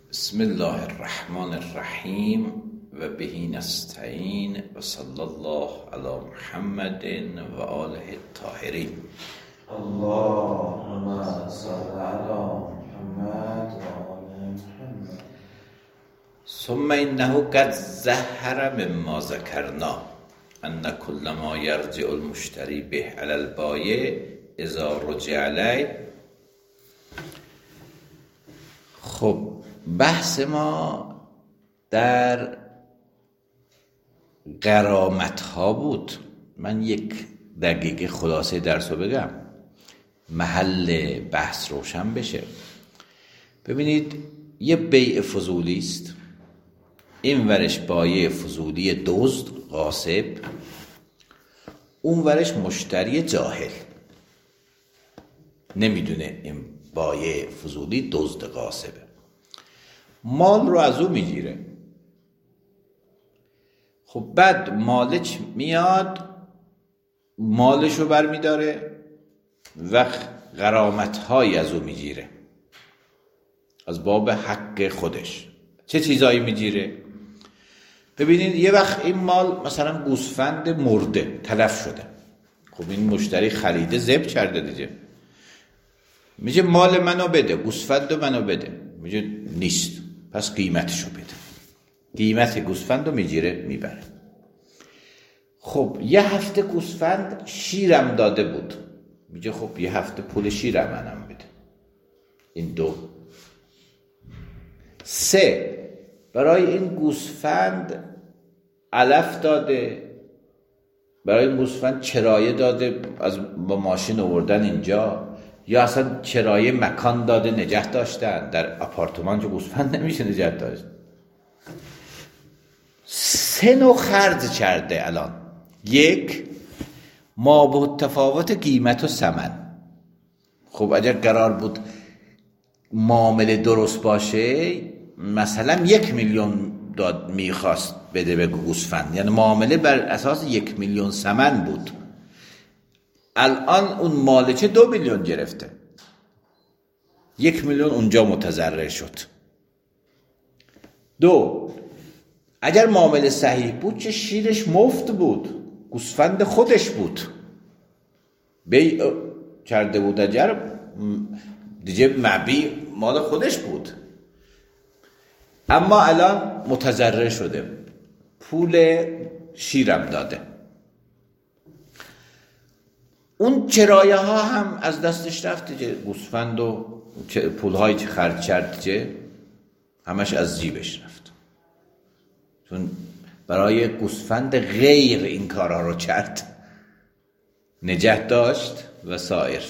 بسم الله الرحمن الرحیم و بهی نستعین و صلی الله علی محمد و آله الطاهرین. اللهم صل علی محمد و آل محمد. ثم انه قد ظهر مما ذکرنا ان كل ما يرجع المشتری به علی البایع اذا رجع علیه. خب بحث ما در غرامت ها بود. من یک دقیقه خلاصه درس رو بگم، محل بحث روشن بشه. ببینید، یه بیع فضولی است، این ورش بایع فضولی دزد غاصب، اون ورش مشتری جاهل نمیدونه این بایع فضولی دزد غاصبه، مال رو از او میگیره. خب بعد مالک میاد مالش رو بر میداره و غرامت هایی از او میگیره از باب حق خودش. چه چیزایی میگیره؟ ببینید، یه وقت این مال مثلا گوسفند مرده تلف شده، خب این مشتری خریده ذبح کرده دیگه، میگه مال منو بده، گوسفند منو بده. میگه نیست، پس قیمتشو بده. قیمت گوسفند رو میگیره میبره. خب یه هفته گوسفند شیرم داده بود، میگه خب یه هفته پول شیرم منم بده. این دو. سه، برای این گوسفند علف داده، برای این گوسفند کرایه داده، با ماشین آوردن اینجا، یا اصلا کرایه مکان داده نگه داشتن. در آپارتمان که گوسفند نمیشه نگه داشت. سه نوع خرج کرده الان. یک، ما به تفاوت قیمت و ثمن. خب اگر قرار بود معامله درست باشه، مثلا 1 میلیون داد میخواست بده به گوسفند، یعنی معامله بر اساس 1 میلیون ثمن بود. الان اون مالکه 2 میلیون گرفته، 1 میلیون اونجا متضرر شد. دو، اگر معامله صحیح بود که شیرش مفت بود، گوسفند خودش بود، بیع کرده بود، اگر دیگه مبیع مال خودش بود، اما الان متضرر شده، پول شیرم داده. اون کرایه ها هم از دستش رفت دیگه، گوسفند و پول هایی که خرج کرد دیگه همش از جیبش رفت، چون برای گوسفند غیر این کارها رو کرد، نگه داشت و سایر.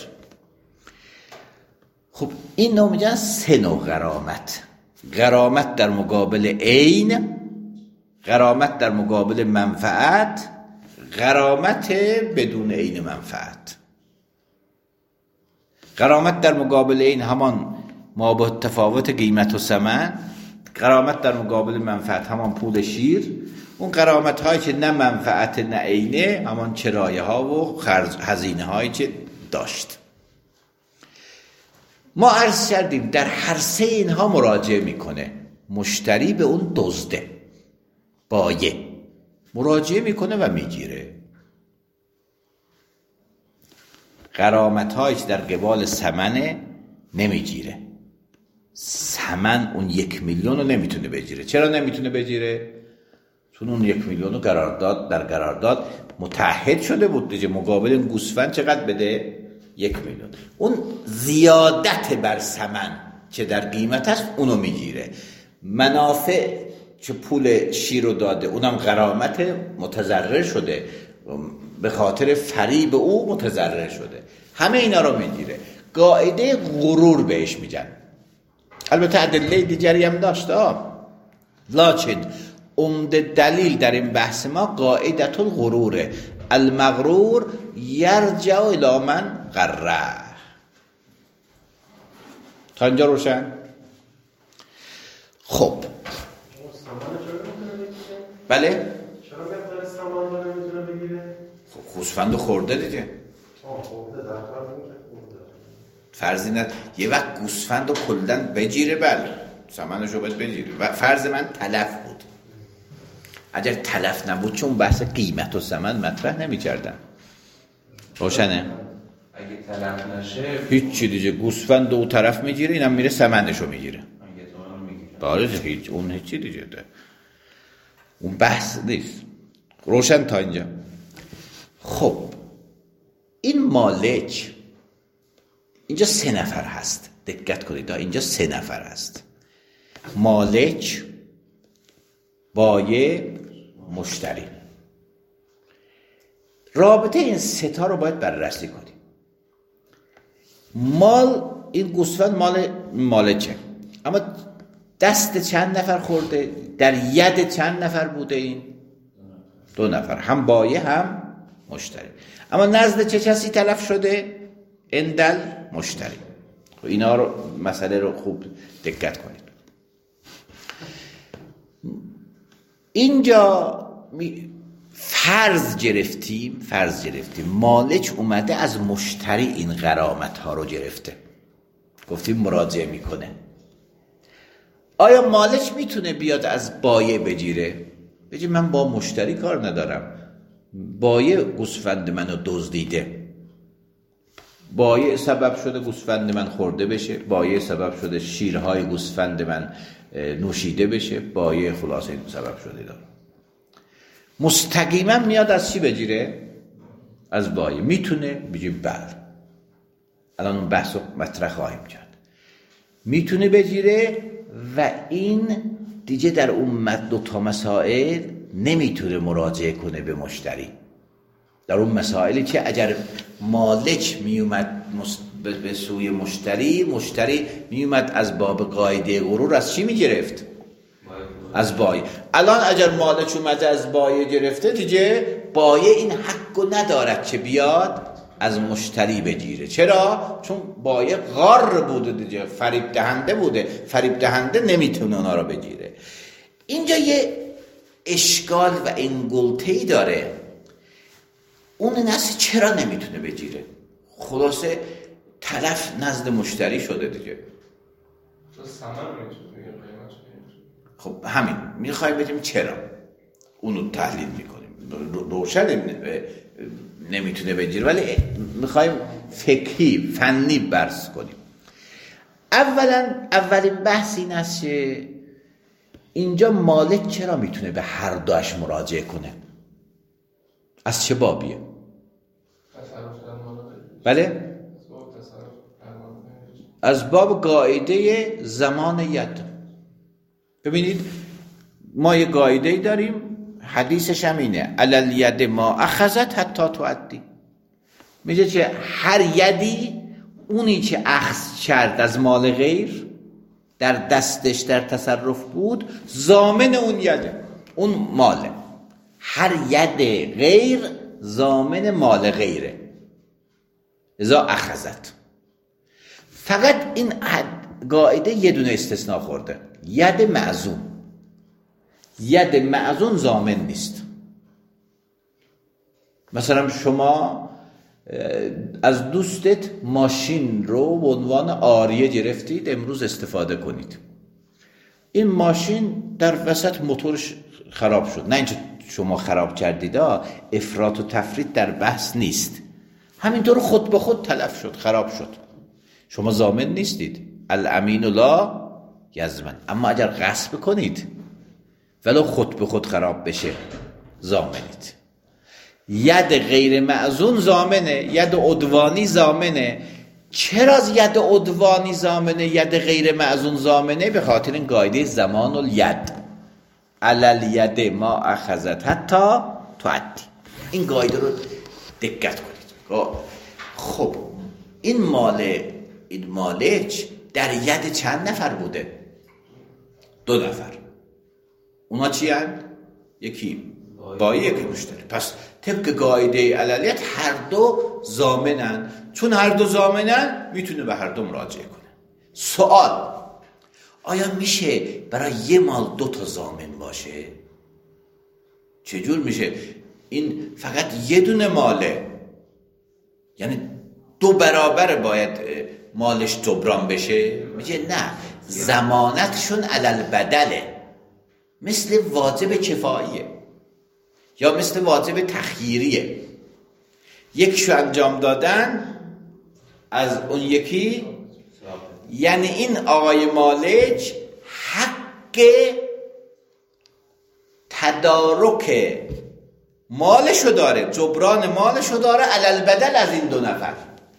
خب این نوع میگن سه نوع غرامت. غرامت در مقابل عین، غرامت در مقابل منفعت، غرامت بدون عین منفعت. غرامت در مقابل این همان ما به تفاوت قیمت و ثمن، غرامت در مقابل منفعت همان پول شیر. اون غرامت هایی که نه منفعت نه عینه، همان کرایه ها و هزینه هایی که داشت. ما عرض کردیم در هر سه اینها مراجعه میکنه مشتری به اون دزده، بایع مراجعه میکنه و میگیره. غرامت هایش در قبال ثمنه نمیگیره. ثمن اون 1 میلیون رو نمیتونه بگیره. چرا نمیتونه بگیره؟ چون اون 1 میلیون رو قرارداد در قرارداد متعهد شده بود دیگه، مقابل این گوسفند چقدر بده؟ 1 میلیون. اون زیادت بر ثمن که در قیمت هست اونو میگیره. منافع که پول شیر رو داده، اونم غرامت، متضرر شده، به خاطر فریب او متضرر شده، همه اینا رو میگیره. قاعده غرور بهش میگن. البته ادله دیگری هم داشته، لکن عمده دلیل در این بحث ما قاعدت الغروره. المغرور یرجع الی من غره. تا اینجا روشن؟ خب بله، گوسفند خورده دیگه، فرضی نه یه وقت گوسفند رو کلن بگیره، بله ثمنشو باید بگیری. و فرض من تلف بود. اگر تلف نبود چون بحث قیمت و ثمن مطرح نمی‌کردن. روشنه؟ اگه تلف نشه هیچ چی دیگه، گوسفند دو طرف میگیره، اینم میره ثمنشو میگیره. بله هیچ اون هیچ چی دیگه ده. اون بحث نیست. روشن تا اینجا؟ خب این مالک اینجا 3 نفر هست، دقت کنید اینجا 3 نفر هست، مالک، بایع، مشتری. رابطه این 3 تا رو باید بررسی کنیم. مال، این گوسفند مال مالکه، اما دست چند نفر خورده؟ در ید چند نفر بوده؟ این 2 نفر، هم بایع هم مشتری. اما نزد چه کسی تلف شده؟ اندل مشتری. اینا رو مسئله رو خوب دقت کنید. اینجا فرض گرفتیم مالک اومده از مشتری این غرامت ها رو گرفته، گفتیم مراجعه میکنه. آیا مالک میتونه بیاد از بایع بگیره؟ بگه من با مشتری کار ندارم، بایع گوسفند منو دزدیده، بایع سبب شده گوسفند من خورده بشه، بایع سبب شده شیرهای گوسفند من نوشیده بشه، بایع خلاصه سبب شده داره. مستقیما میاد از چی بگیره؟ از بایع. میتونه؟ بگیم بله. الان اون بحث رو مطرح خواهیم کرد. میتونه بگیره و این دیگه در اون 2 تا مسائل نمیتونه مراجعه کنه به مشتری. در اون مسائلی که اگر مالک میومد به سوی مشتری میومد از باب قاعده غرور از چی میگرفت؟ از بایع. الان اگر مالک اومده از بایع گرفته، دیگه بایع این حقو ندارد که بیاد از مشتری بگیره. چرا؟ چون بایع غار بوده دیگه، فریب دهنده بوده، فریب دهنده نمیتونه اونا رو بگیره. اینجا یه اشکال و انگلته‌ای داره. اون ناس چرا نمیتونه بگیره؟ خلاصه تلف نزد مشتری شده دیگه. خب همین میخوایم بگیم چرا، اونو تحلیل میکنیم. روشن نمیتونه بگیره، ولی میخوایم فقهی فنی بررسی کنیم. اولین بحث این است که اینجا مالک چرا میتونه به هر دوش مراجعه کنه؟ از چه بابیه؟ بله؟ از باب قاعده زمان ید. ببینید ما یه قاعده داریم، حدیثش هم اینه، علل ید ما اخذت حتی تعدی. میگه که هر یدی، اونی که اخذ کرد از مال غیر در دستش در تصرف بود، ضامن اون یده، اون ماله. هر ید غیر ضامن مال غیره، ازا اخذت. فقط این قاعده یه دونه استثناء خورده، ید معزون. ید معزون ضامن نیست. مثلا شما از دوستت ماشین رو به عنوان عاریه گرفتید، امروز استفاده کنید. این ماشین در وسط موتورش خراب شد، نه اینکه شما خراب کردید، افراط و تفرید در بحث نیست، همینطور خود به خود تلف شد، خراب شد، شما ضامن نیستید. الامین لا یضمن. اما اگر غصب کنید ولو خود به خود خراب بشه، ضامنید. ید غیر معزون ضامنه، ید عدوانی ضامنه. چرا ید عدوانی ضامنه، ید غیر معزون ضامنه؟ به خاطر این قاعده زمان الید، علل ید ما اخذت حتی تعدی. این قاعده رو دقت کنید. خب این مالک در ید چند نفر بوده؟ 2 نفر. اونا چی هستند؟ یکی بایع، یکی مشتری. پس طبق قاعده عللیت هر دو ضامنن. چون هر دو ضامنن میتونه به هر دو مراجعه کنه. سوال: آیا میشه برای یه مال 2 تا ضامن باشه؟ چجور میشه؟ این فقط یه دونه ماله، یعنی 2 برابر باید مالش جبران بشه؟ میگه نه، ضمانتشون علل بدله، مثل واجب کفاییه یا مثل واجب تخییریه. یکشو انجام دادن از اون یکی، یعنی این آقای مالک حق تدارک مالشو داره، جبران مالشو داره علل بدل از این دو نفر.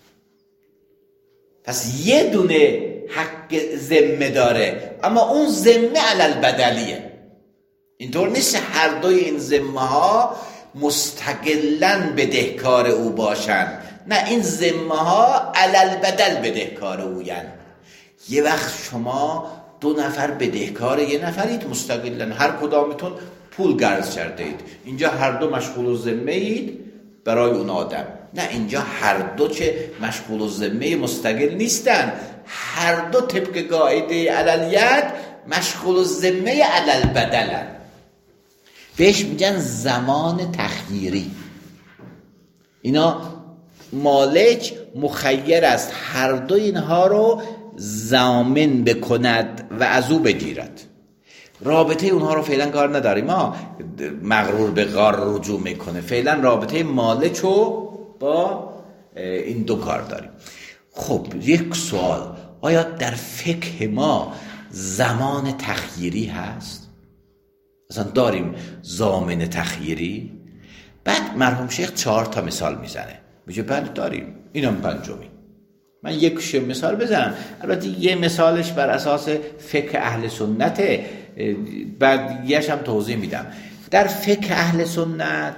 پس یه دونه حق ذمه داره، اما اون ذمه علل بدلیه. اینطور نیست هر دوی این ذمه ها مستقلاً بدهکار او باشن، نه، این ذمه ها علل بدل بدهکار اوین. یه وقت شما دو نفر بدهکار یه نفرید مستقلاً، هر کدامتون پول قرض کرده اید، اینجا هر دو مشغول الذمه اید برای اون آدم. نه، اینجا هر دو چه مشغول الذمه مستقل نیستن، هر دو طبق قاعده عللیت مشغول الذمه علل بدلن. بهش میگن زمان تخییری. اینا مالک مخیر است هر دو اینها رو ضامن بکند و از او بگیرد. رابطه اونها رو فعلا کار نداریم، ما مغرور به غار رجوع میکنه. فعلا رابطه مالک رو با این دو کار داریم. خب یک سوال، آیا در فقه ما زمان تخییری هست؟ اصلا داریم ضامن تخییری؟ بعد مرحوم شیخ 4 تا مثال میزنه، میگه بله داریم، اینم پنجمی. من یک مثال بزنم، البته یه مثالش بر اساس فقه اهل سنته، بعد یه‌اش هم توضیح میدم. در فقه اهل سنت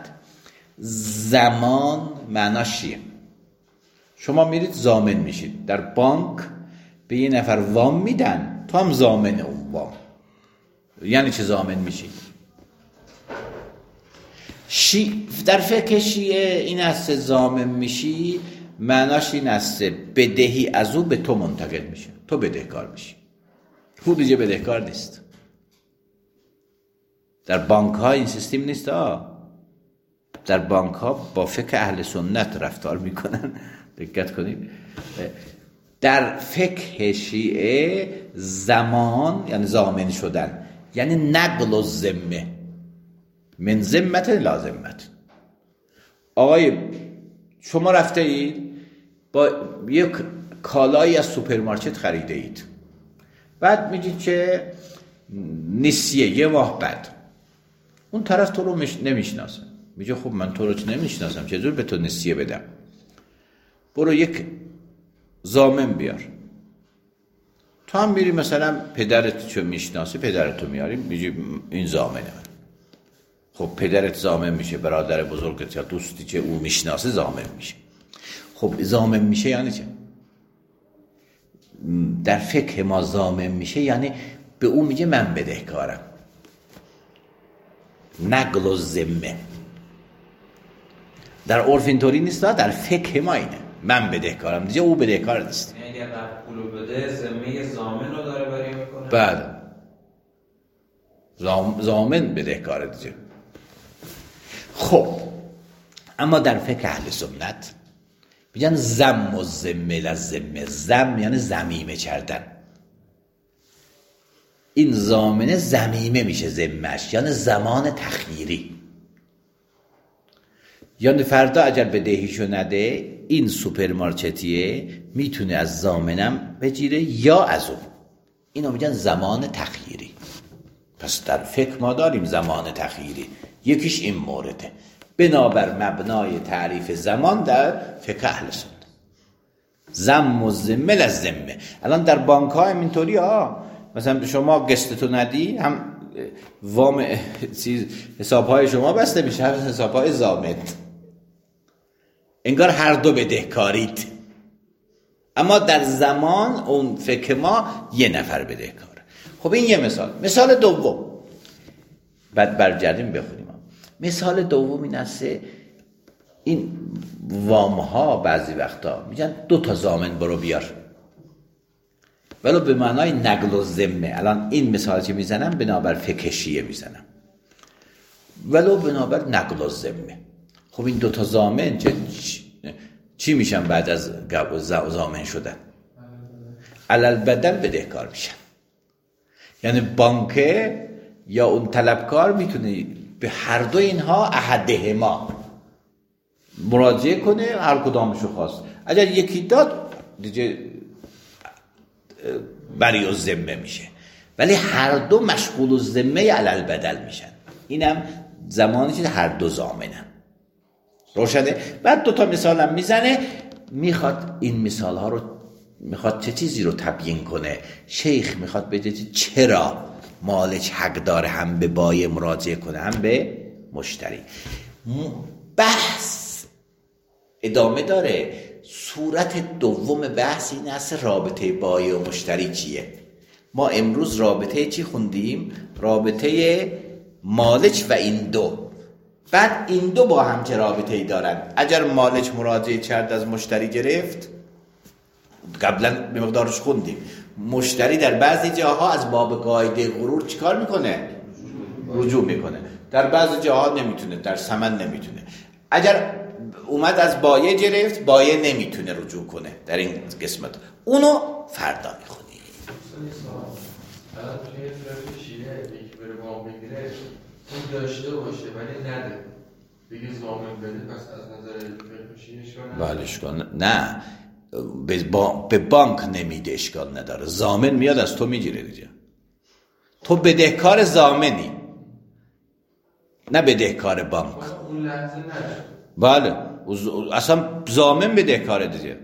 زمان معناش چیه؟ شما میرید ضامن میشید، در بانک به یه نفر وام میدن، تو هم ضامن اون وام. یعنی چه ضامن میشید؟ در فقه شیعه این است ضامن میشی، معناش این است بدهی از او به تو منتقل میشه، تو بدهکار میشی، او دیگه بدهکار نیست. در بانک ها این سیستم نیست. در بانک ها با فقه اهل سنت رفتار میکنن، دقت کنید. در فقه شیعه زمان یعنی ضامن شدن، یعنی نقل الذمه من ذمت لا ذمت. آقای شما رفته اید با یک کالایی از سوپرمارکت خریده اید، بعد میگید که نسیه یه ماه بعد، اون طرف تو رو نمیشناسه، میگه خب من تو رو نمیشناسم، چطور به تو نسیه بدم؟ برو یک ضامن بیار. تو هم میری مثلا پدرت چو میشناسی، پدرتو میاری، میگی این ضامنه. خب پدرت ضامن میشه، برادر بزرگت یا دوستی که او میشناسه ضامن میشه. خب ضامن میشه یعنی چه؟ در فقه ما ضامن میشه یعنی به او میگه من بدهکارم، نقل الذمه. در عرف اینطوری نیست، در فقه ما اینه، من بدهکارم دیگه، او بدهکار نیست. یعنی اگر رفت پولو بده ذمه ضامن رو داره بری میکنه. بعد ضامن بدهکار دیگه. خب اما در فقه اهل سنت میگن ضم الذمه للذمه. ضم یعنی ضمیمه کردن. این ضامنه ضمیمه میشه ذمه‌اش، یعنی زمان تخییری. یعنی فردا اگر بدهیشو نده، این سوپرمارکتیه میتونه از ضامنم بگیره یا از اون. اینو میگن زمان تخییری. پس در فقه ما داریم زمان تخییری، یکیش این مورده، بنابر مبنای تعریف زمان در فقه اهل سنت. ضم الذمه للذمه. الان در بانک ها هم اینطوری مثلا شما قسطتو ندی، هم وام حساب های شما بسته میشه، هم حساب های ضامن. انگار هر دو بدهکارید، اما در زمان اون فقه ما یه نفر بدهکاره. خب این یه مثال. مثال دوم، بعد برگردیم بخونیم. مثال دوم این است، این وام ها بعضی وقتا میگن 2 ضامن برو بیار، ولو به معنای نقل الذمه. الان این مثالی که میزنم بنابر فقه شیعه میزنم، ولو بنابر نقل الذمه. خب این 2 ضامن چی میشن بعد از ضامن شدن؟ علل بدل بدهکار میشن. یعنی بانک یا اون طلبکار میتونه به هر دو اینها احدهما مراجعه کنه، هر کدامشو خواست. اگر یکی داد دیگه بری الذمه میشه، ولی هر دو مشغول الذمه علی البدل میشن. اینم زمانی که هر دو ضامنن. روشنه؟ بعد دو تا مثال هم میزنه، میخواد این مثال ها رو، میخواد چه چیزی رو تبیین کنه. شیخ میخواد بگه چرا مالک حق داره هم به بایع مراجعه کنه هم به مشتری. بحث ادامه داره. صورت دوم بحث این است رابطه بایع و مشتری چیه. ما امروز رابطه چی خوندیم؟ رابطه مالک و این دو. بعد این دو با هم چه رابطه‌ای دارن؟ اگر مالک مراجعه کرد از مشتری گرفت، قبلا به مقدارش خوندیم، مشتری در بعضی جاها از باب قاعده غرور چیکار میکنه؟ رجوع میکنه. در بعضی جاها نمیتونه، در ثمن نمیتونه. اگر اومد از بایع گرفت، بایع نمیتونه رجوع کنه در این قسمت. اونو فردا میخونیم. الان توی طرف شیعه یکی بره وام بگیره، اون داشته باشه ولی نده، بگه ضامن بده، پس از نظر فقه شیعه اشکال نداره. بله اشکال نه، به بانک نمیده، اشکال نداره. ضامن میاد از تو میگیره دیگه. تو بدهکار ضامنی، نه بدهکار بانک. اون لحظه نه. بله اصلا ضامن بدهکار دیگه.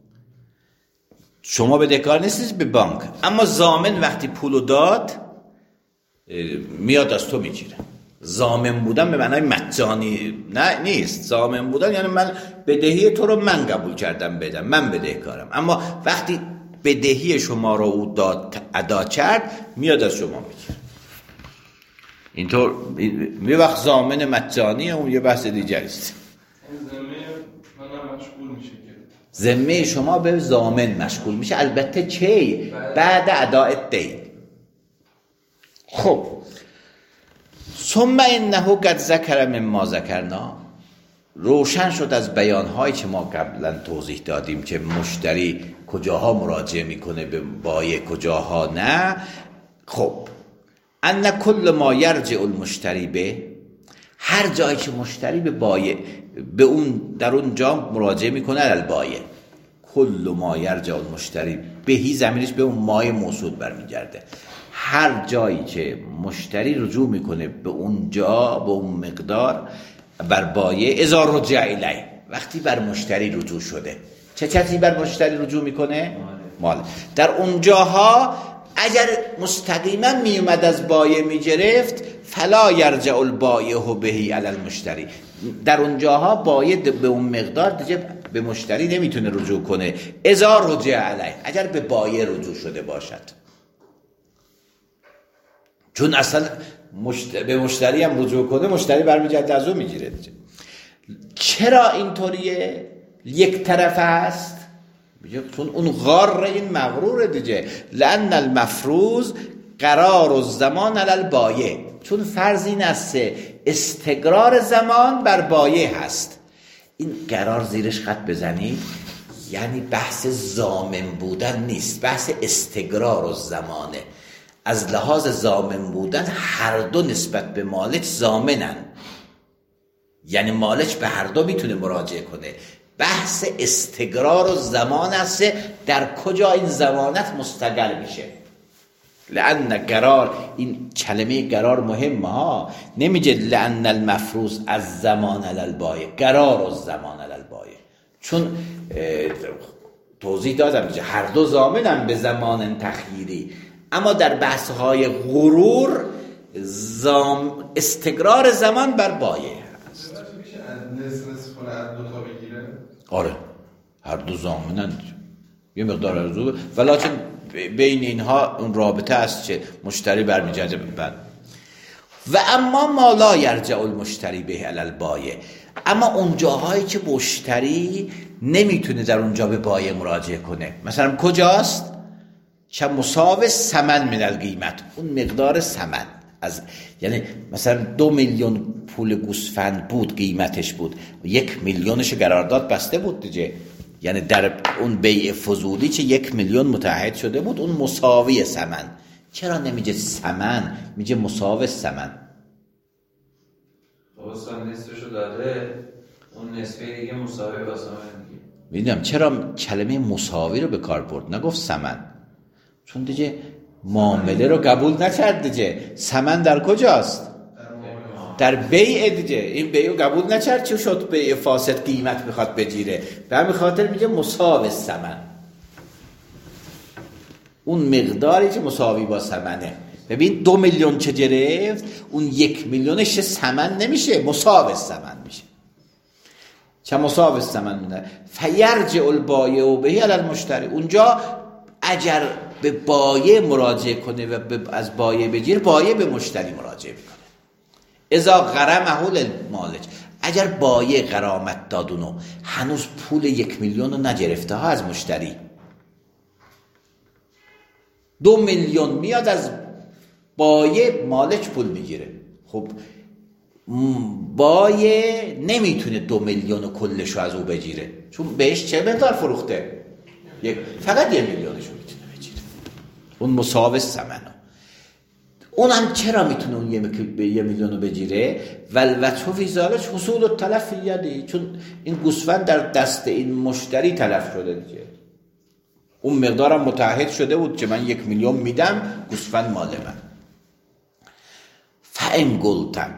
شما بدهکار نیستید به بانک، اما ضامن وقتی پولو داد میاد از تو میگیره. ضامن بودن به معنای مجانی نه نیست. ضامن بودن یعنی من بدهی تو رو من قبول کردم بدم، من بدهکارم، اما وقتی بدهی شما رو او داد ادا کرد میاد از شما میگیره. اینطور یه وقت ضامن مجانی، اون یه بحث دیگه است. ذمه شما به ضامن مشغول میشه، البته چی؟ بعد اداء الدین. خب ثم انه قد ذکر مما ذکرنا، روشن شد از بیانهایی که ما قبلا توضیح دادیم که مشتری کجاها مراجعه میکنه به بایع، کجاها نه. خب ان کل ما یرجع المشتری به، هر جایی که مشتری به بایع به اون در اون جا مراجعه میکنه البایع، کل ما یرجع المشتری بهی ضمیرش به اون مای موصول برمیگرده. هر جایی که مشتری رجوع میکنه به اون جا، به اون مقدار بر بایع، اذا رجع الیه، وقتی بر مشتری رجوع شده. چه چیزی بر مشتری رجوع میکنه؟ مال. در اون جاها اگر مستقیما میومد از بایع میگرفت، فلا یرجع البایع بهی علی المشتری، در اون جاها بایع به اون مقدار دیگه به مشتری نمیتونه رجوع کنه. اذا رجع علیه، اگر به بایع رجوع شده باشد، چون اصلا به مشتری هم رجوع کنه، مشتری برمیگرده از اون میگیره دیگه. چرا اینطوریه؟ یک طرف است، چون اون غار این مغرور دیگه. لأن المفروض قرار الزمان علی البایع، چون فرض این است استقرار زمان بر بایع هست. این قرار زیرش خط بزنی، یعنی بحث ضامن بودن نیست، بحث استقرار الزمانه. از لحاظ ضامن بودن هر دو نسبت به مالک ضامنن، یعنی مالک به هر دو میتونه مراجعه کنه. بحث استقرار و زمان است، در کجا این ضمانت مستقر میشه. لأن قرار، این کلمه قرار مهمه ها، نمیگه لأن المفروض از زمان علی البایع، قرار از زمان علی البایع، چون توضیح دادم هر دو ضامنن به زمان تخییری، اما در بحث های غرور استقرار زمان بر بایع هست. میشه نصف کنه از دو تا بگیره؟ آره هر دو ضامنن، یه مقدار ارزو، ولیکن بین اینها اون رابطه است که مشتری برمیگرده به بعد. و اما ما لا یرجع المشتری به علی البایع، اما اون جاهایی که مشتری نمیتونه در اونجا به بایع مراجعه کنه، مثلا کجاست؟ که مساوی ثمن من القیمت، اون مقدار ثمن از، یعنی مثلا 2 میلیون پول گوسفند بود قیمتش بود، 1 میلیونش قرارداد بسته بود دیگه، یعنی در اون بیع فضولی که 1 میلیون متعهد شده بود، اون مساوی ثمن چرا نمیگه ثمن، میگه مساوی ثمن؟ اصلا نصفشو داده، اون نصفه دیگه مساوی با ثمن دیگه. میدونم چرا کلمه مساوی رو به کار برد، نگفت ثمن؟ چون دیگه معامله رو قبول نکرد دیگه. ثمن در کجاست؟ در بیع دیگه. این بیع رو قبول نکرد، چه شد بیع فاسد قیمت میخواد بگیره. به همین خاطر میگه مساوی ثمن، اون مقداری که مساوی با ثمنه. ببین 2 میلیون که گرفت، اون 1 میلیونش ثمن نمیشه، مساوی ثمن میشه. چه مساوی ثمن میده؟ فیرجع البایع به علی المشتری. اونجا اگر به بایع مراجعه کنه و از بایع بگیر، بایع به مشتری مراجعه میکنه. اذا غرمه للمالک، اگر بایع غرامت دادونو هنوز پول 1 میلیون رو نگرفته ها از مشتری، 2 میلیون میاد از بایع، مالک پول میگیره. خب بایع نمیتونه 2 میلیون کلشو از او بگیره، چون بهش چه مقدار فروخته؟ فقط 1 میلیونشو میتونه بگیره. اون مساوی ثمنه. اونم چرا میتونه اون 1 میلیون بگیره؟ والوجه فی ذلک حصول التلف فی یدی، چون این گوسفند در دست این مشتری تلف شده دیگه. اون مقدارم متعهد شده بود که من 1 میلیون میدم، گوسفند مال من. فان قلتم،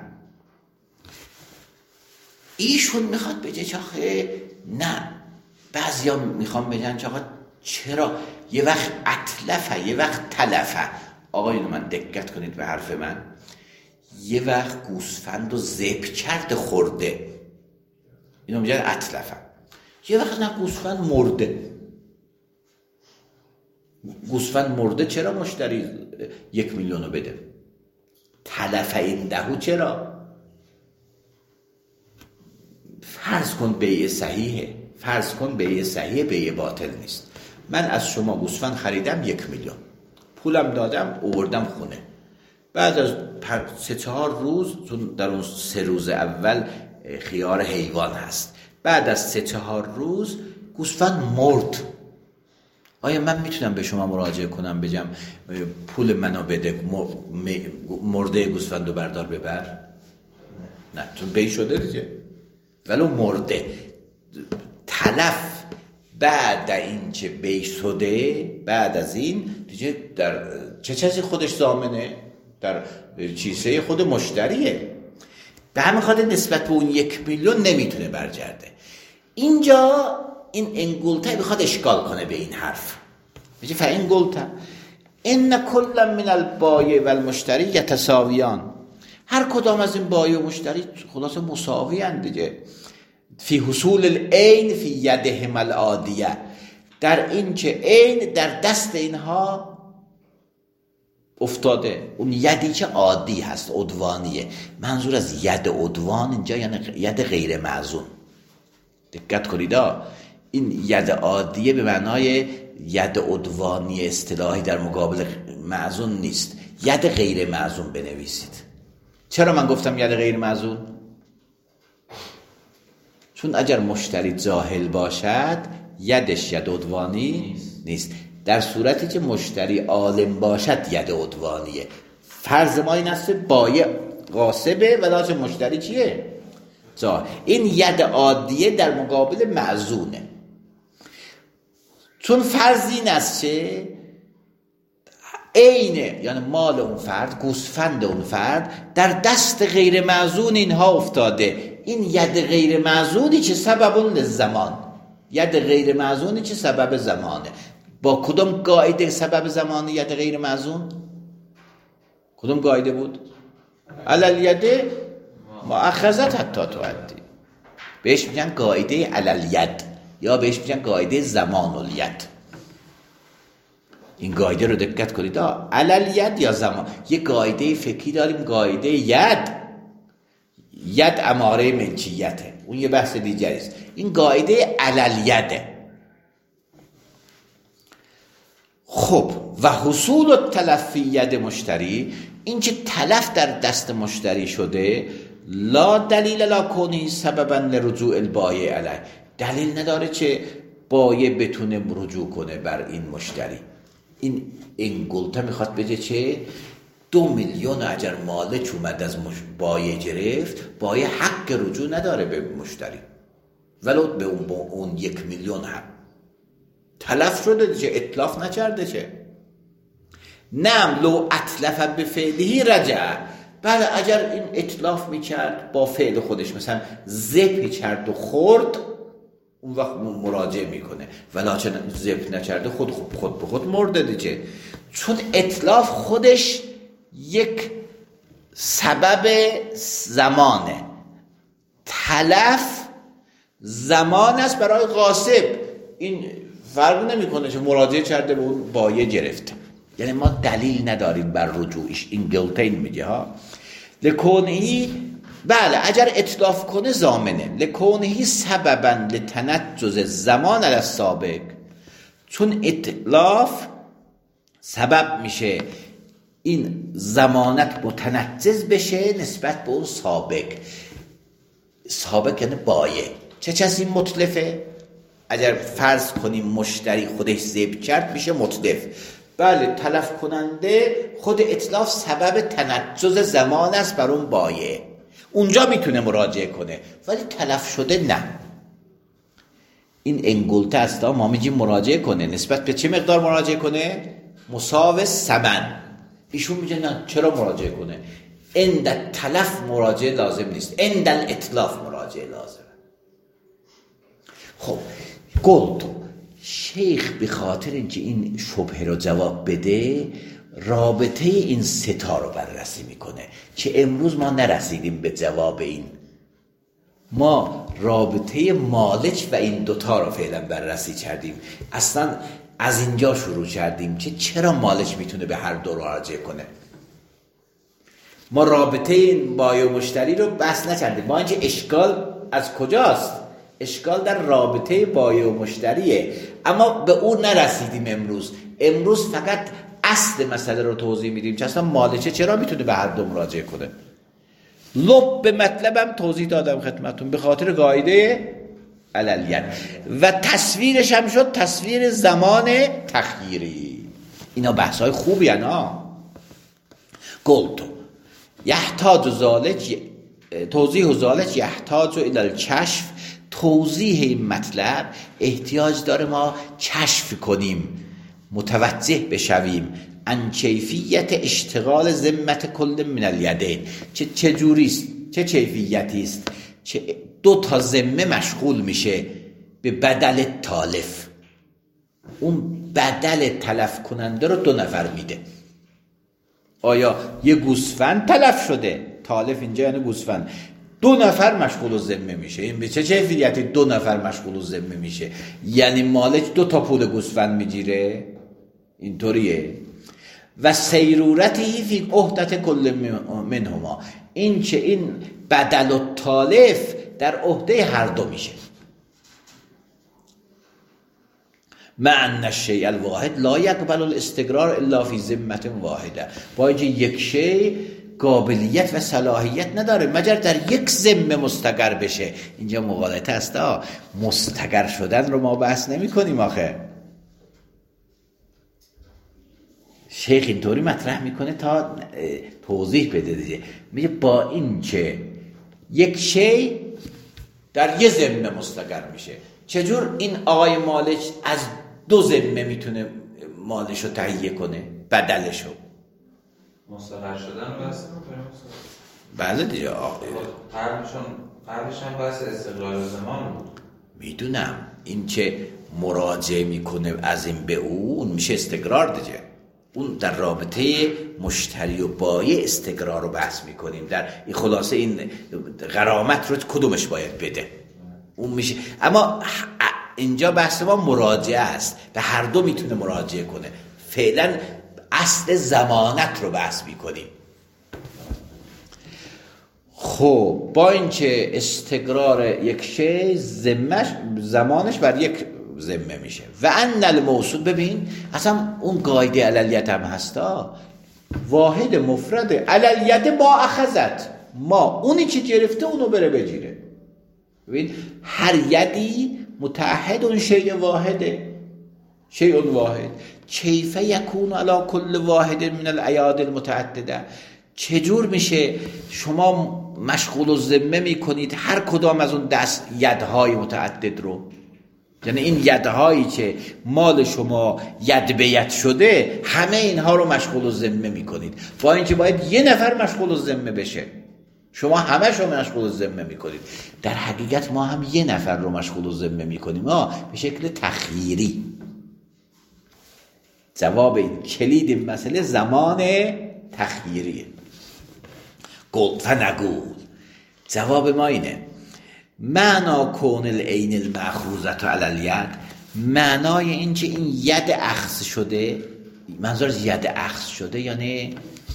ایشون میخواد بگه که نه، بعضیا میخوام بگن که چرا یه وقت اتلفه یه وقت تلفه. آقایون من دقت کنید به حرف من. یه وقت گوسفند رو ذبح کرده خورده، اینو میگن اتلفه. یه وقت نه، گوسفند مرده. گوسفند مرده چرا مشتری 1 میلیون رو بده؟ تلفه این دهو چرا؟ فرض کن بیع صحیحه، فرض کن بیع صحیحه، بیع باطل نیست. من از شما گوسفند خریدم 1 میلیون، پولم دادم، آوردم خونه. بعد از 3-4 روز، در اون 3 روز اول خیار حیوان هست، بعد از 3-4 روز گوسفند مرد. آیا من میتونم به شما مراجعه کنم بگم پول منو بده، مرده گوسفندو بردار ببر؟ نه، چون بیع شده دیگه. ولو مرده تلف بعد این که بیع شده، بعد از این دیگه در چه چیزی خودش ضامنه؟ در چیزه خود مشتریه. به همین خاطر نسبت به اون 1 میلیون نمیتونه برگرده. اینجا این انگولته میخواد اشکال کنه به این حرف. میگه فاین قلت ان کل من البایع و المشتری یتساویان، هر کدام از این بایع و مشتری خلاص مساوی اند دیگه. فی حصول العین فی یدهم العادیه، در این که عین در دست اینها افتاده. اون یدی که عادی هست، عدوانیه. منظور از ید عدوان اینجا یعنی ید غیر معزون. دقت کنید، این ید عادیه به معنای ید عدوانی اصطلاحی در مقابل معزون نیست. ید غیر معزون بنویسید. چرا من گفتم ید غیر معزون؟ چون اگر مشتری جاهل باشد یدش ید عدوانی نیست. در صورتی که مشتری عالم باشد ید عدوانیه. فرض ما این است بایع غاصبه ولی مشتری چیه؟ این ید عادیه در مقابل معزونه. چون فرض این است که عین یعنی مال اون فرد، گوسفند اون فرد در دست غیر معزون اینها افتاده. این ید غیر معزونی که سبب للزمان، ید غیر معزونی که سبب زمانه. با کدوم قاعده سبب زمانه ید غیر معزون؟ کدوم قاعده بود؟ علل ید مؤخذت حتی تؤدی. بهش میگن قاعده علل ید، یا بهش میگن قاعده زمان الید. این قاعده رو دقت کنید، علل ید یا زمان. یه قاعده فقهی داریم، قاعده ید اماره ملکیته، اون یه بحث دیگری است. این قاعده علل یده. خب و حصول التلف فی ید مشتری، این که تلف در دست مشتری شده، لا دلیل لا کونی سببا لرجوع البایع علیه، دلیل نداره که بایع بتونه رجوع کنه بر این مشتری. این انگلته میخواد بگه چه 2 میلیون اگر مالک اومد از بایه گرفت، بایه حق رجوع نداره به مشتری ولو به اون 1 میلیون هم تلف شده چه اتلاف نکرده چه. نعم لو اتلف به فعله رجع، بله اگر این اتلاف میکرد با فعل خودش، مثلا ذبح کرد و خورد، اون وقت مراجعه میکنه، ولی ذبح نکرده خود به خود مرده دیگه. چون اتلاف خودش یک سبب زمانه، تلف زمان است برای غاصب. این فرق نمیکنه که مراجعه کرده به اون بایه گرفته، یعنی ما دلیل نداریم بر رجوعش. این گلتین میگه ها لکونهی، بله اگر اتلاف کنه ضامنه، لکونهی سببا لتنجز زمان علی السابق، چون اتلاف سبب میشه این ضمانت متنجز بشه نسبت به اون سابق. سابق یعنی بایه. چه کسی متلفه؟ اگر فرض کنیم مشتری خودش ذبح کرد میشه متلف. بله تلف کننده خود اتلاف سبب تنجز زمان است بر اون بایه، اونجا میتونه مراجعه کنه، ولی تلف شده نه. این انگلته است، ما میگیم مراجعه کنه. نسبت به چه مقدار مراجعه کنه؟ مساوی ثمن. ایشون میگه نه، چرا مراجعه کنه؟ عند تلف مراجعه لازم نیست، عند الاتلاف مراجعه لازمه. خب گفت شیخ به خاطر اینکه این شبهه رو جواب بده، رابطه این ستا رو بررسی میکنه که امروز ما نرسیدیم به جواب این. ما رابطه مالک و این دوتا رو فعلا بررسی کردیم. اصلا از اینجا شروع کردیم که چرا مالک میتونه به هر دو مراجعه کنه. ما رابطه این بایع و مشتری رو بحث نکردیم. ما اینکه اشکال از کجاست؟ اشکال در رابطه بایع و مشتریه، اما به اون نرسیدیم امروز فقط اصل مسئله رو توضیح میدیم که اصلا مالکه چرا میتونه به هر دو مراجعه کنه. لب به مطلبم توضیح دادم خدمتون به خاطر قاعده علیت و تصویرش هم شد تصویر زمان تخییری. اینا بحث‌های خوبی انا. قلت یحتاج ذالک توضیح ذالک یحتاج الی الکشف، توضیح این مطلب احتیاج داره ما کشف کنیم، متوجه بشویم ان کیفیت اشتغال ذمت کل من الیدین، چه جوریست، چه کیفیتی است که دو تا ذمه مشغول میشه به بدل تالف. اون بدل تلف کننده رو 2 نفر میده. آیا یه گوسفند تلف شده، تالف اینجا یعنی گوسفند، 2 نفر مشغول الذمه میشه. این به چه کیفیتی 2 نفر مشغول الذمه میشه؟ یعنی مالک 2 تا پول گوسفند میگیره، اینطوریه. و سیرورتی فی عهدت کل منهما، این که این بدل و تالف در عهده هر دو میشه. مع ان الشیء الواحد لا یقبل الاستقرار الا فی ذمة واحده، با اینکه یک شی قابلیت و صلاحیت نداره مگر در یک ذمه مستقر بشه. اینجا مغالطه است. مستقر شدن رو ما بحث نمی کنیم آخه. شیخ اینطوری مطرح میکنه تا توضیح بده دیگه. میگه با این که یک شی در یه ذمه مستقر میشه، چجور این آقای مالک از 2 ذمه میتونه مالش رو تهیه کنه، بدلش رو؟ مستقر شدن رو بحث میکنیم. بله دیگه. قبلش هم بحث استقلال زمان بود. میدونم این که مراجعه میکنه از این به اون میشه استقرار دیگه. اون در رابطه مشتری و بایع استقرار رو بحث میکنیم. در این خلاصه این غرامت رو کدومش باید بده اون میشه. اما اینجا بحث ما مراجعه است، به هر دو میتونه مراجعه کنه. فعلا اصل ضمانت رو بحث میکنیم. خب با اینکه استقرار یک شی زمانش بر یک ذمه میشه. و ان الموصول، ببین اصلا اون قاعده علیت هم هستا، واحد مفرد علیت با اخذت، ما اونی که گرفته اونو بره بگیره. ببین هر یدی متحد اون شیء واحده. شیء واحد. کیف یکون علی کل واحد من الاعیاد المتعدده، چجور میشه شما مشغول الذمه میکنید هر کدام از اون دست یدهای متعدد رو؟ یعنی این یدهایی که مال شما ید به ید شده همه اینها رو مشغول الذمه میکنید، با اینکه باید یه نفر مشغول الذمه بشه، شما همه شما مشغول الذمه میکنید. در حقیقت ما هم یه نفر رو مشغول الذمه میکنیم، ما به شکل تخییری. جواب این کلید این مسئله زمان تخییریه. فنقول، جواب ما اینه معنا کون العین المأخوذة علی الید، معنای این که این ید اخذ شده، منظور از ید اخذ شده یعنی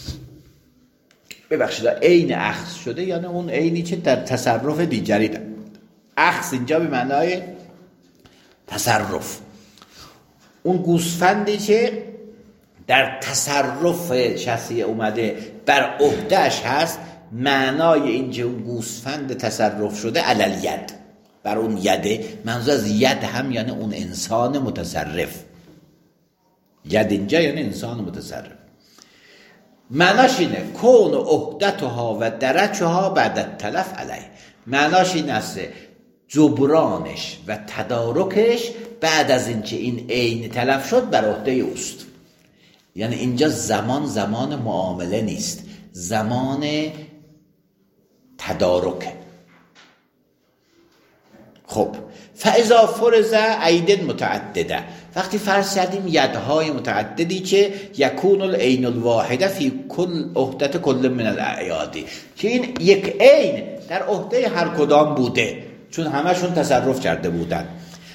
ببخشید عین اخذ شده یعنی اون عینی که در تصرف دیگری ده. اخذ اینجا به معنای تصرف، اون گوسفندی که در تصرف شخصی اومده بر عهده‌اش هست، معنای اینجا اون گوسفند تصرف شده علل ید، بر اون یده. منظور از ید هم یعنی اون انسان متصرف، ید اینجا یعنی انسان متصرف. معناش اینه کون عهدتها و درجها بعد التلف علیه، معناش این است جبرانش و تدارکش بعد از اینکه این عین تلف شد بر عهده اوست. یعنی اینجا زمان معامله نیست، زمان تدارکه. خب فاذا فرض عید متعدده، وقتی فرض کردیم یدهای متعددی که یکون العین الواحده فی کل عهده کل من الاعیادی، که این یک عین در عهده هر کدام بوده چون همشون تصرف کرده بودن.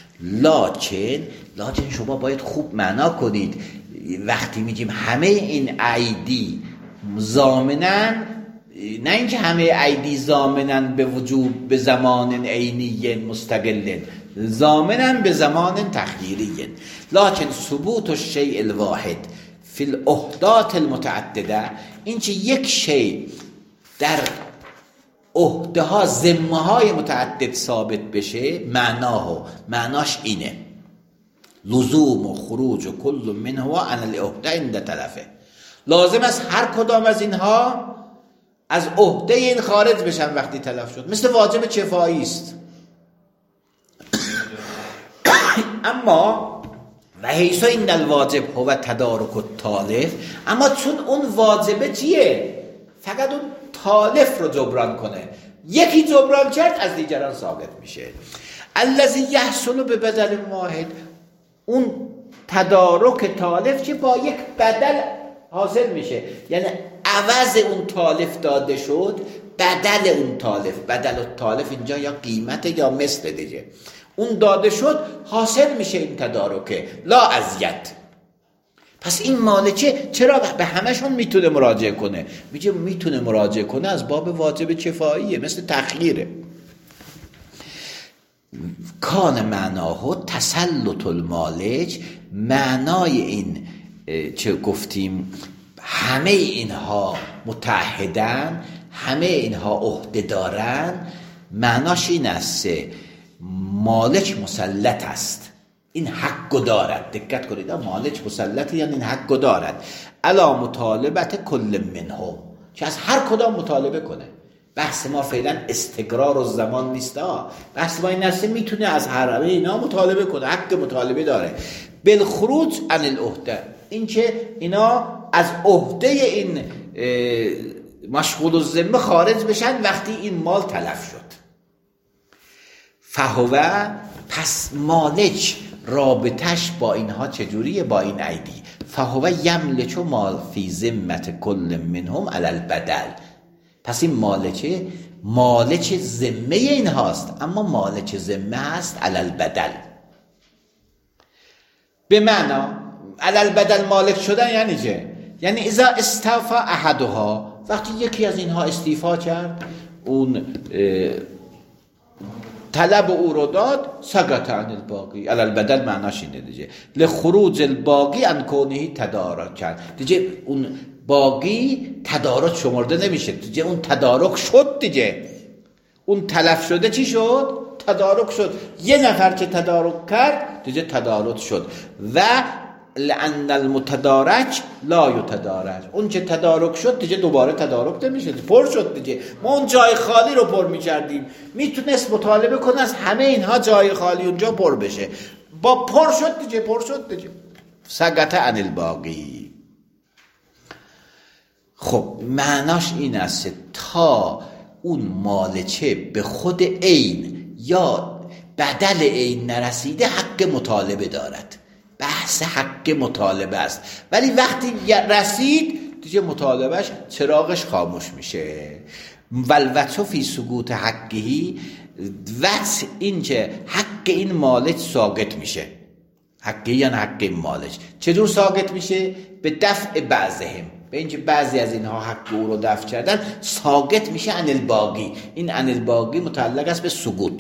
لکن شما باید خوب معنا کنید وقتی میگیم همه این عیدی ضامناً، نه اینکه همه عیدی ضامناً به وجوب به زمان عینی مستقل، ضامناً به زمان تخییری. لکن ثبوت الشیء الواحد فی العهدات المتعدده، این که یک شی در عهده ها ذمه های متعدد ثابت بشه، معناش اینه لزوم و خروج و کل منها عن العهده عند تلفه، لازم است هر کدام از اینها از عهده این خارج بشن وقتی تلف شد، مثل واجب کفایی است. اما و حیث این الواجب هو تدارک التالف، اما چون اون واجبه چیه؟ فقط اون تالف رو جبران کنه، یکی جبران کرد از دیگران ثابت میشه. الذی یحصل ببدل واحد، اون تدارک تالف که با یک بدل حاصل میشه، یعنی عوض اون تالف داده شد بدل اون تالف، بدل التالف اینجا یا قیمت یا مثل دیگه، اون داده شد حاصل میشه این تدارکه، لا ازید. پس این مالکه چرا به همشون میتونه مراجعه کنه؟ میتونه مراجعه کنه از باب واجب کفاییه، مثل تخییره. کان معناه تسلط المالک، معنای این چه گفتیم همه اینها متحدن، همه اینها عهده دارن، معناش این است مالک مسلط است، این حق دارد. دقت کنید، مالک مسلط یعنی این حق دارد علی مطالبت کل منهم، که از هر کدام مطالبه کنه. بحث ما فعلا استقرار و زمان نیست، بحث ما این است میتونه از هر اینا مطالبه کنه، حق مطالبه داره. بالخروج عن العهده، این که اینا از عهده این مشغول الذمه خارج بشن وقتی این مال تلف شد. فهو، پس مالک رابطش با اینها چجوریه؟ با این عیدی. فهو یملک مال فی ذمت کل منهم علی البدل، پس این مالک ذمه این هاست، اما مالک ذمه هست علی البدل. به معنا علی البدل مالک شدن یعنی چه؟ یعنی اذا استوفى احدها، وقتی یکی از اینها استیفا کرد، اون طلب او رو داد، سقط عن الباقی. علی البدل معناش اینه دیگه، لخروج الباقی عن کونه تدارک کرد دیگه، اون باقی تدارک شمرده نمیشه دیگه، اون تدارک شد دیگه، اون تلف شده چی شد؟ تدارک شد. یه نفر که تدارک کرد دیگه تدارک شد. و لأن المتدارک لا یتدارک، اون که تدارک شد دیگه دوباره تدارک نمیشه، پر شد دیگه. ما اون جای خالی رو پر میکردیم، میتونست مطالبه کنه از همه اینها جای خالی اونجا پر بشه، با پر شد دیگه سقط عن الباقی. خب معناش این است تا اون مالچه به خود عین یا بدل عین نرسیده حق مطالبه دارد. بحث حق مطالبه است، ولی وقتی رسید دیگه مطالبهش چراغش خاموش میشه. والوجه فی سقوط حقهی، وجه این که حق این مالک ساقط میشه. حقی یعنی حق این مالک چجور ساقط میشه؟ به دفع بعضهم، به اینکه بعضی از اینها حق او رو دفع کردن، ساقط میشه عن الباقی. این عن الباقی متعلق است به سقوط.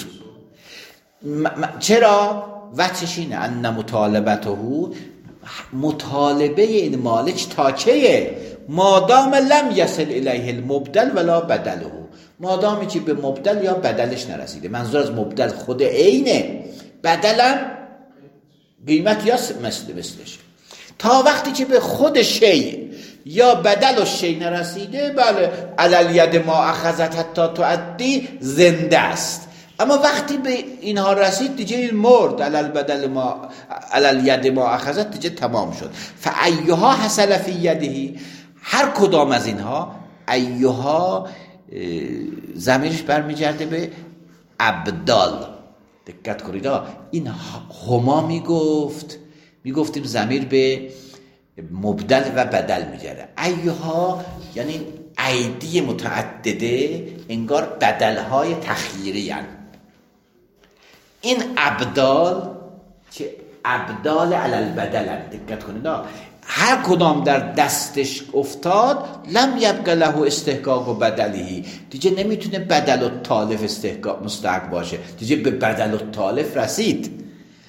چرا؟ وجهش اینه ان مطالبته، مطالبه این مالک تا چیه؟ مادام لم یصل الیه المبدل ولا بدله، مادامی که به مبدل یا بدلش نرسیده. منظور از مبدل خود عینه، بدلم قیمت یا مثلش. تا وقتی که به خود شی یا بدل شی نرسیده، بله علل ید ما اخذت حتی تعدی زنده است. اما وقتی به اینها رسید دیگه این مرد، علل ید ما اخذت دیگه تمام شد. فایها حصل فی یده، هر کدام از اینها، ایها ضمیرش برمیگرده به ابدال. دقت کنید، این هما میگفتیم ضمیر به مبدل و بدل میگره. ایها یعنی ایدی متعدده، انگار بدلهای تخییری هن. این ابدال که ابدال علل بدل هن. دقت کنید، هر کدام در دستش افتاد لم یبقى له استحقاق و بدلی، دیگه نمیتونه بدل و تالف استحقاق مستحق باشه، دیگه به بدل و تالف رسید.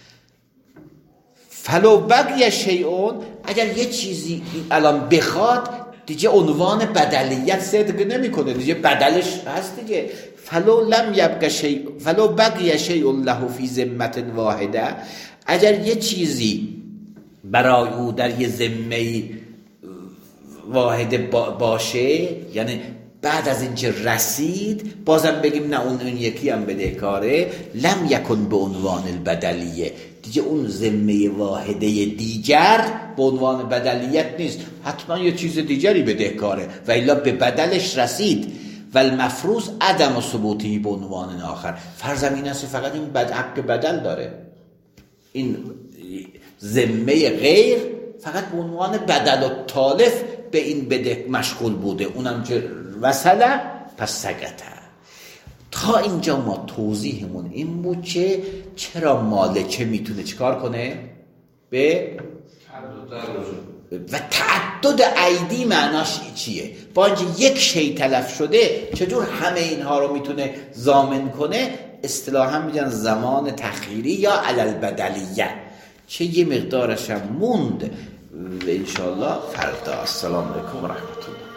فلو بقی شیئون، اگر یه چیزی الان بخواد دیگه عنوان بدلیت صدق نمیکنه، دیگه بدلش هست دیگه. فلو بقی شیء له فی ذمة واحده، اگر یه چیزی برای او در یه ذمه واحده باشه، یعنی بعد از اینکه رسید بازم بگیم نه اون یکی هم بدهکاره، لم یکن به عنوان البدلیه، دیگه اون ذمه واحده دیگر به عنوان بدلیت نیست، حتما یه چیز دیگری بدهکاره و الا به بدلش رسید. و المفروض عدم ثبوتی به عنوان آخر، فرضم این است فقط این حق بدل داره، این ذمه غیر فقط به عنوان بدل و تالف به این بده مشغول بوده، اونم که وصله پس سقطه. تا اینجا ما توضیحمون این بود که چرا مالکه میتونه چیکار کنه؟ به و تعدد ایدی معناش چیه؟ با اینکه یک شی تلف شده چجور همه اینها رو میتونه ضامن کنه؟ اصطلاحا میگن زمان تخییری یا علل بدلیه، که یه مقدارش هم موند و انشاءالله فردا. السلام علیکم و رحمت الله.